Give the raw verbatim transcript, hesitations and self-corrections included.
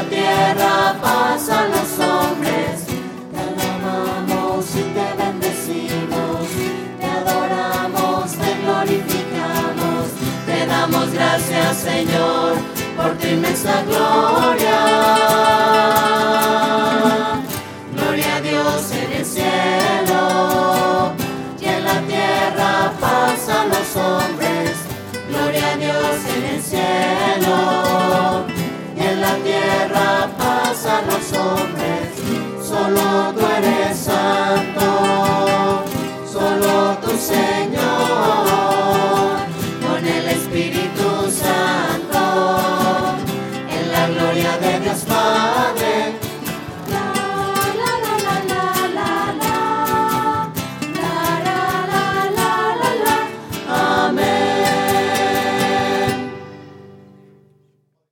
tierra paz a los hombres. Te alabamos y te bendecimos, te adoramos, te glorificamos, te damos gracias, Señor, por tu inmensa gloria. Gloria a Dios en el cielo y en la tierra paz a los hombres. Gloria a Dios en el cielo y en la tierra paz a los hombres. Solo tú eres santo, solo tú, Señor.